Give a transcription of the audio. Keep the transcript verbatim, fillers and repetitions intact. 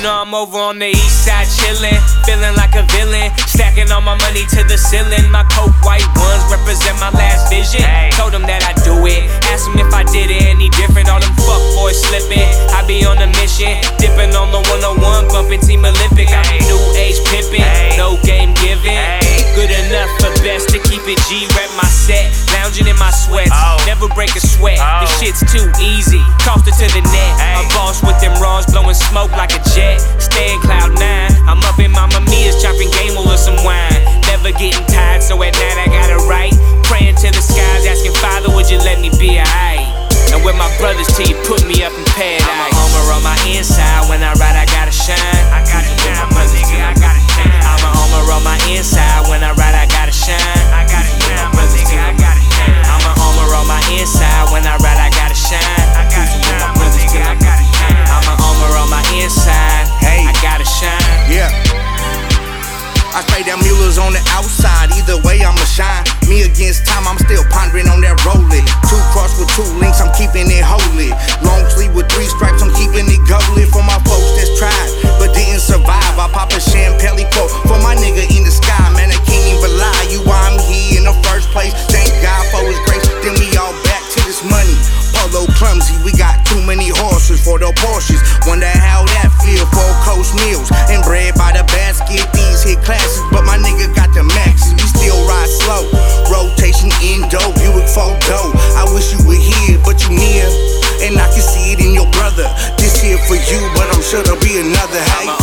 know I'm over on the east side chillin', feeling like a villain, stacking all my money to the ceiling. My coke white ones represent my last vision. Told them that I do it, asked them if I did it any different. All them fuck boys slipping, I be on a mission, dipping on the one oh one, bumping Team Olympic. I'm a new age pimpin', no game giving. Good enough for best to keep it G, rep my set, lounging in my sweats, never break a sweat. This shit's too easy, tossed it to the net. A boss with them raws, blowing smoke like a jet. Stay in cloud nine, I'm up in Mama Mia's, chopping game or some wine. Never getting tired, so at night I gotta write, praying to the skies, asking Father, would you let me be alright? And with my brothers till you put me up in paradise. I'm a homer on my inside, when I ride I gotta shine. I gotta shine, my nigga, I gotta shine. I'm a homer on my inside, when I ride I gotta shine. I gotta shine, my nigga, I gotta shine. I'm a homer on my inside, when I ride I gotta shine. I gotta shine, my nigga, I gotta shine. I'm a homer on my inside, hey, I gotta shine. Yeah, I spray them Muellers on the outside, either way I'ma shine. Me against time, I'm still pondering on that rolling. Two cross with two links, I'm keeping it holy. Long sleeve with three stripes, I'm keeping it golden. For my folks that's tried, but didn't survive, I pop a champagne quote for my nigga in the sky. Man, I can't even lie, you why I'm here in the first place. Thank God for his grace, then we all back to this money. Polo clumsy, we got too many horses for the Porsches. Wonder how that feel, four coast meals and bread by the basket. These hit classes, but my nigga got the maxes. We still ride slow, rotation Indo, Buick photo. I wish you were here, but you near, and I can see it in your brother. This here for you, but I'm sure there'll be another. Hey.